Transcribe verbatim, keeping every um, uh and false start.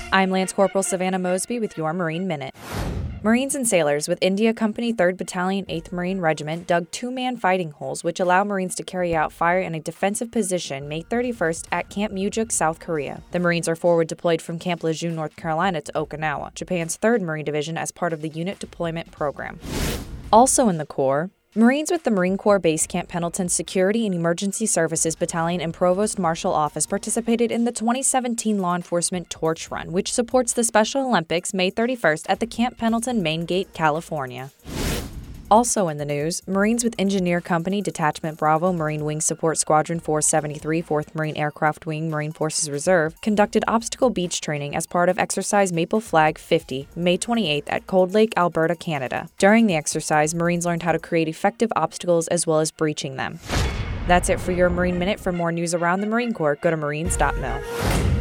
I'm Lance Corporal Savannah Mosby with your Marine Minute. Marines and sailors with India Company third Battalion, eighth Marine Regiment dug two-man fighting holes which allow Marines to carry out fire in a defensive position May thirty-first at Camp Mujuk, South Korea. The Marines are forward deployed from Camp Lejeune, North Carolina to Okinawa, Japan's third Marine Division as part of the unit deployment program. Also in the Corps, Marines with the Marine Corps Base Camp Pendleton Security and Emergency Services Battalion and Provost Marshal Office participated in the twenty seventeen Law Enforcement Torch Run, which supports the Special Olympics May thirty-first at the Camp Pendleton Main Gate, California. Also in the news, Marines with Engineer Company Detachment Bravo Marine Wing Support Squadron four seventy-three, fourth Marine Aircraft Wing Marine Forces Reserve conducted obstacle beach training as part of Exercise Maple Flag fifty, May twenty-eighth at Cold Lake, Alberta, Canada. During the exercise, Marines learned how to create effective obstacles as well as breaching them. That's it for your Marine Minute. For more news around the Marine Corps, go to marines dot mil.